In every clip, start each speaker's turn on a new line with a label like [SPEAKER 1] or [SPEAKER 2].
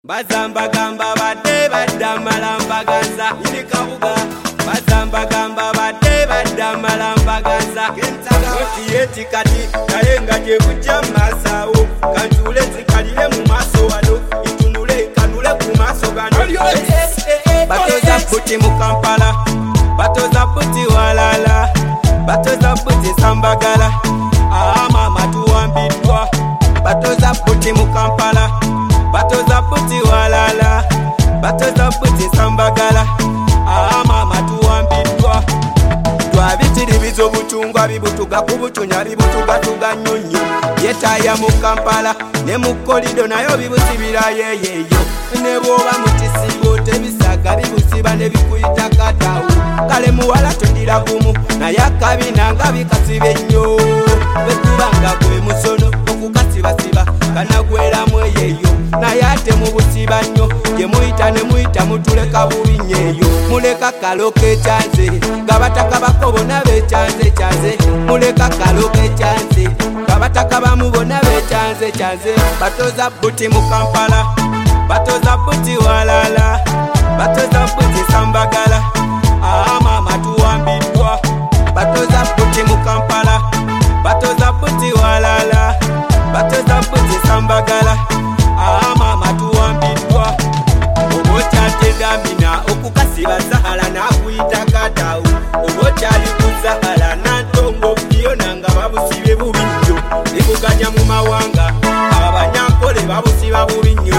[SPEAKER 1] Bazamba gamba badde badda malambaganza ili kabuga. Bazamba gamba badde badda malambaganza oti yeti kati nayenga je kujja masawo kantule zikalire mu maso wano itunule kanule ku maso gano. Batoza puti mu Kampala, batoza puti walala, batoza puti Sambagala, mama tuwambidwa. Batoza puti mu Kampala, batoza puti walala, batoza puti Sambagala, mama tuwambidwa. Twabitiri bizo butungwa bibutuga kubutunya bibutuga tuganyonyo yetaya mu Kampala ne mu kolido nayo bibusibira yeyeyo ne bwoba mutisibo tebisaga bibusiba ne bikuyita katawu kale muwala tondira gumu naye akabina nga bikasibe nnyo betubanga gwe musono okukasibasiba kanagweramu eyeyo naye ate mu busiba nnyo gye muyita ne muyita mutuleka bubi nnyo muleka kaloka ekyanze nga bataka bakobona bekyanze kyanze muleka kaloka ekyanze nga bataka bamubona bekyanze kyanze. Batoza buti mu Kampala, batoza buti walala, batoza buti Sambagala, mama tuwambidwa. Batoza buti mu Kampala, batoza buti walala, batoza buti Sambagala, mama tuwambidwa. Obokyatedamina okukasiba Sahara nakuyita katawu obokyali ku Sahara nantongo byona nga babusibe bubi nnyo ebuganya mu mawanga abanyankole babusiba bubi nnyo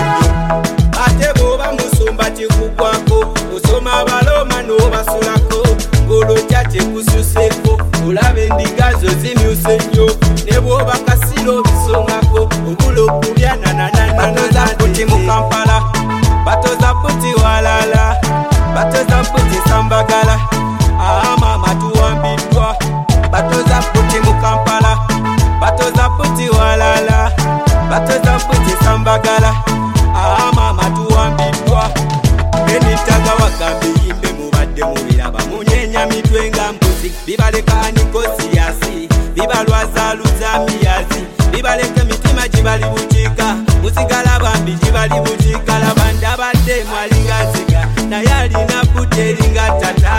[SPEAKER 1] ate bwoba musumba kikugwako osoma abaloma n'obasulako ng'olojja tekususeko olaba endigazo zimyuse nnyo ne bwoba kasiro bisongako obula okulya nanananana. Buti mu Kampala, batoza buti walala, batoza buti Sambagala, mama tuwambidwa. Batoza buti mu Kampala, batoza buti walala, batoza buti Sambagala, mama tuwambidwa. Enitaga wagambe yimbe mubadde mubiraba munyenya mitwe nga mbuzi bibaleka nikosiyasi bibalwazaluza miyazi bibaleka mitima gibali butika musigala bambi gibali butika labanda badde mwalinga nziga naye alina buteri nga tata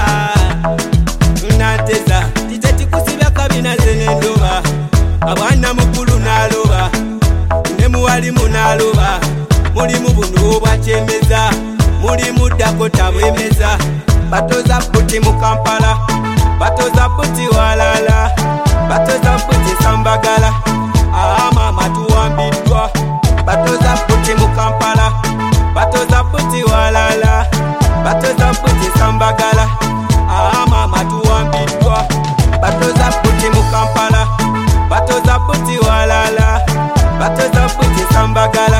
[SPEAKER 1] nateza titekikusibya kabina zenendoba abwana mukulu naloba ne muwalimu naloba mulimu buno obwakyemeza mulimu Dakota bwemeza. Batoza buti mu Kampala, batoza buti walala, batoza buti Sambagala, mama tuwambidwa. Batoza buti mu Kampala, batoza buti walala, batoza buti Sambagala, mama tuwambidwa. Batoza buti mu Kampala, batoza buti walala, batoza buti Sambagala.